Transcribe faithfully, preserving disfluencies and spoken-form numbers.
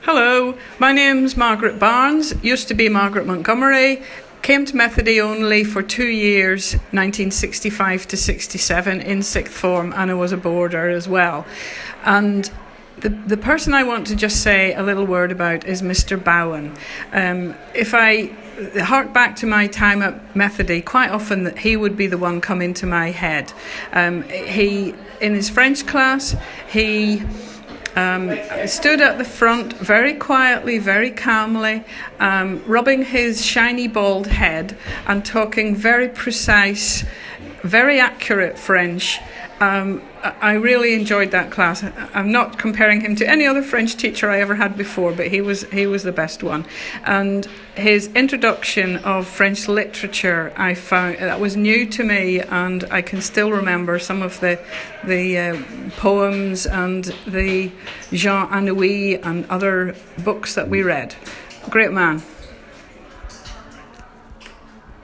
Hello, my name's Margaret Barnes, used to be Margaret Montgomery, came to Methody only for two years, nineteen sixty-five to sixty-seven, in sixth form, and I was a boarder as well. And the, the person I want to just say a little word about is Mister Bowen. Um, if I hark back to my time at Methody, quite often he would be the one come into my head. Um, he, in his French class, he... Um, stood at the front very quietly, very calmly, um, rubbing his shiny bald head and talking very precise, very accurate French. Um, I really enjoyed that class. I'm not comparing him to any other French teacher I ever had before, but he was he was the best one. And his introduction of French literature, I found that was new to me, and I can still remember some of the the uh, poems and the Jean Anouilh and other books that we read. Great man.